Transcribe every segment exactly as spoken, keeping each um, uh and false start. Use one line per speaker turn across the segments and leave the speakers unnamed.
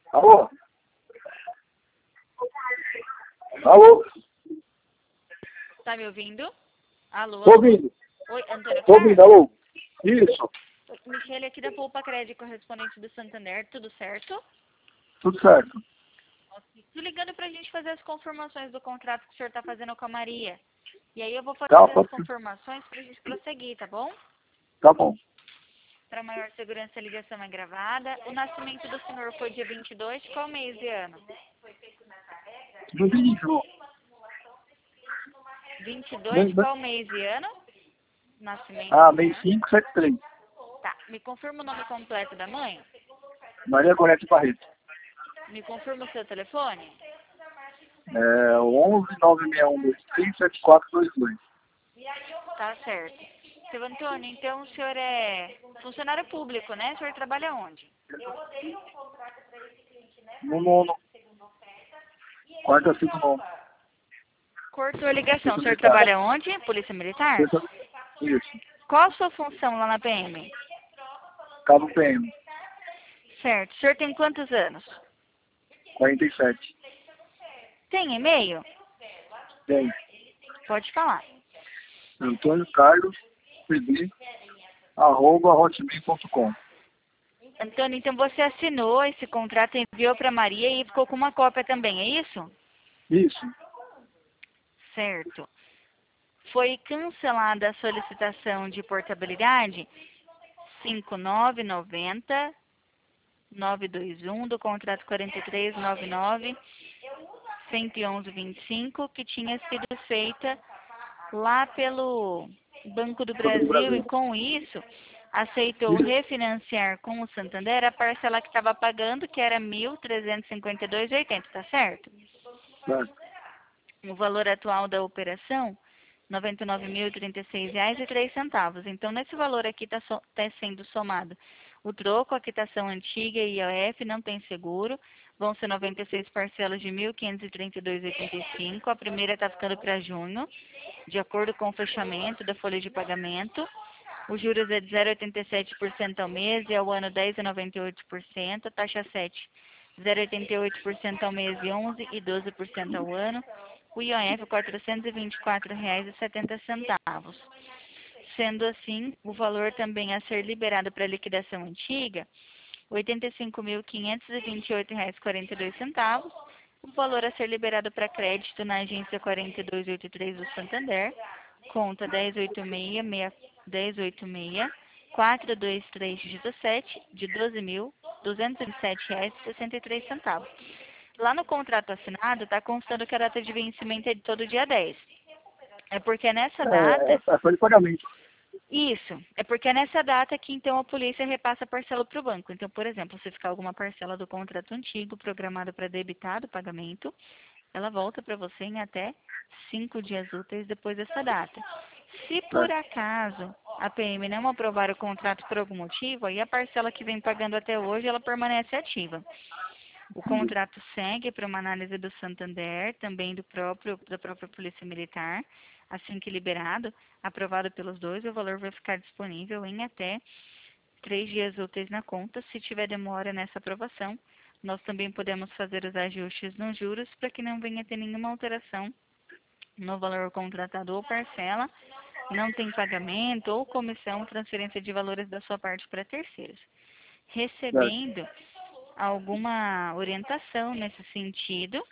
Alô? Alô?
Tá me ouvindo? Alô?
Tô ouvindo.
Oi, Antônio
Tô ouvindo,
Carlos?
alô? Isso.
Michele aqui da Poupa Crédito, correspondente do Santander, tudo certo?
Tudo certo.
Tô ligando pra gente fazer as confirmações do contrato que o senhor tá fazendo com a Maria. E aí eu vou fazer
Tá,
as
pode...
confirmações pra gente prosseguir, tá bom?
tá bom.
Para maior segurança, a ligação é gravada. O nascimento do senhor foi dia vinte e dois, qual mês e ano?
Do vídeo.
vinte e dois,
Do-
qual mês e ano? Nascimento
Ah,
do
mês
senhor.
cinco sete três.
Tá, me confirma o nome completo da mãe?
Maria Gorete Barreto.
Me confirma o seu telefone?
É onze nove seis um dois três sete quatro dois dois.
Tá certo. Seu Antônio, então o senhor é funcionário público, né? O senhor trabalha onde?
No nono. Quarta, cinco, nono.
Cortou a ligação. O
Polícia
senhor
Militar.
trabalha onde? Polícia Militar?
Polícia... Isso.
Qual a sua função lá na P M?
Cabo P M.
Certo. O senhor tem quantos anos?
quarenta e sete.
Tem e-mail?
Tem.
Pode falar.
Antônio Carlos P D arroba hotmail ponto com.
Antônio, então você assinou esse contrato, enviou para Maria e ficou com uma cópia também, é isso?
Isso.
Certo. Foi cancelada a solicitação de portabilidade cinco nove nove zero nove dois um do contrato quarenta e três noventa e nove cento e onze vinte e cinco, que tinha sido feita lá pelo Banco do
Banco do
Brasil e
Brasil.
com isso aceitou
Isso.
refinanciar com o Santander a parcela que estava pagando, que era mil trezentos e cinquenta e dois reais e oitenta centavos, tá certo?
Certo.
O valor atual da operação, noventa e nove mil e trinta e seis reais e três centavos. Então, nesse valor aqui está so, tá sendo somado o troco, a quitação antiga e I O F, não tem seguro. Vão ser noventa e seis parcelas de mil quinhentos e trinta e dois reais e oitenta e cinco centavos. A primeira está ficando para junho, de acordo com o fechamento da folha de pagamento. Os juros é de zero vírgula oitenta e sete por cento ao mês e ao ano dez vírgula noventa e oito por cento. A taxa sete, zero vírgula oitenta e oito por cento ao mês e onze por cento e doze por cento ao ano. O I O F quatrocentos e vinte e quatro reais e setenta centavos. Sendo assim, o valor também a ser liberado para liquidação antiga, oitenta e cinco mil quinhentos e vinte e oito reais e quarenta e dois centavos. O valor a ser liberado para crédito na agência quatro dois oito três do Santander, conta dez oito seis, dez oito seis, quatro dois três sete, de doze mil duzentos e vinte e sete reais e sessenta e três centavos. Lá no contrato assinado, está constando que a data de vencimento é de todo dia dez. É porque é nessa
É,
data...
é foi de pagamento.
Isso. É porque é nessa data que, então, a polícia repassa a parcela para o banco. Então, por exemplo, se ficar alguma parcela do contrato antigo programada para debitar do pagamento, ela volta para você em até cinco dias úteis depois dessa data. Se por
Certo.
acaso a P M não aprovar o contrato por algum motivo, aí a parcela que vem pagando até hoje, ela permanece ativa. O contrato segue para uma análise do Santander, também do próprio, da própria Polícia Militar. Assim que liberado, aprovado pelos dois, o valor vai ficar disponível em até três dias úteis na conta. Se tiver demora nessa aprovação, nós também podemos fazer os ajustes nos juros para que não venha ter nenhuma alteração no valor contratado ou parcela, não tem pagamento ou comissão, transferência de valores da sua parte para terceiros.
Certo.
Recebendo alguma orientação nesse sentido,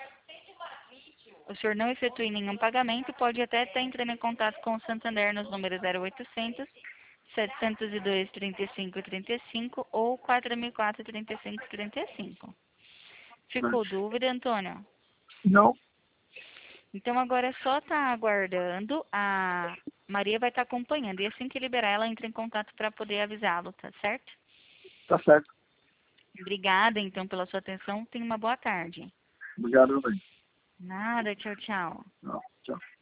o senhor não efetue nenhum pagamento, pode até estar entrando em contato com o Santander nos números zero oitocentos, setecentos e dois, trinta e cinco, trinta e cinco ou quatro mil e quatro, trinta e cinco, trinta e cinco. Ficou
Certo.
dúvida, Antônio?
Não.
Então agora é só estar aguardando, a Maria vai estar acompanhando e assim que liberar ela entra em contato para poder avisá-lo, tá certo?
Tá certo.
Obrigada então pela sua atenção, tenha uma boa tarde.
Obrigado, também.
Nada, tchau, tchau.
Não. Tchau.